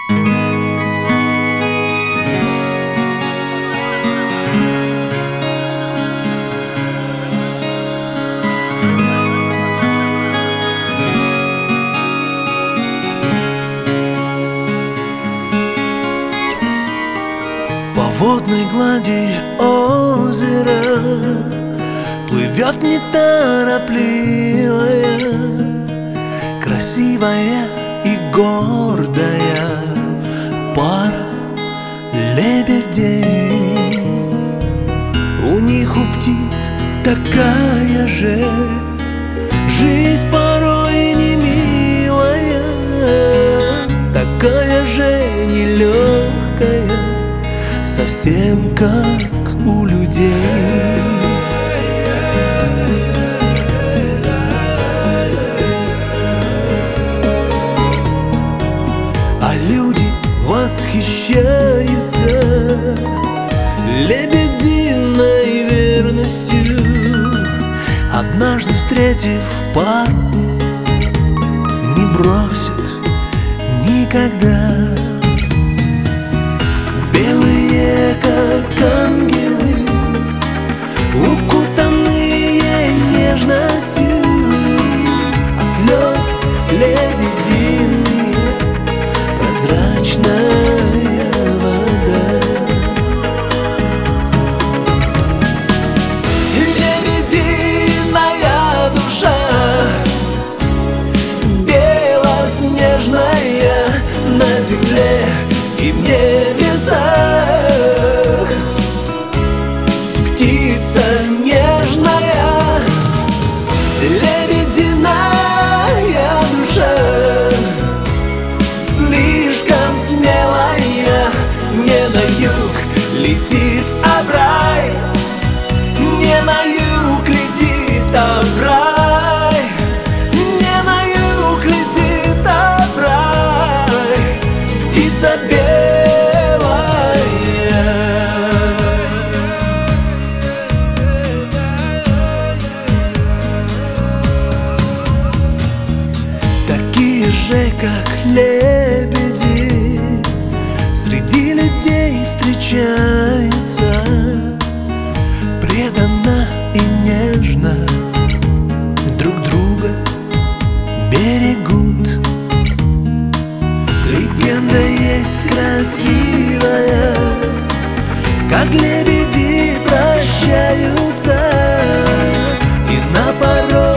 По водной глади озера плывет неторопливая, красивая и гордая пара лебедей. У них, у птиц, такая же жизнь порой не милая, такая же нелегкая, совсем как у людей. А люди восхищаются лебединой верностью. Однажды встретив пару, не бросят никогда. Белые, как ангелы, укутанные нежностью, а слезы лебединые, прозрачная вода. Лебединая душа, белоснежная на земле и в небесах, птица нежная, лебединая душа, слишком смелая, не на юг летит, а в рай, не на юг летит, а в рай, не на юг летит, а в рай, птица белая. Такие же, как лебеди, среди людей встречаются, преданно и нежно друг друга берегут. Легенда есть красивая, как лебеди прощаются, и на порог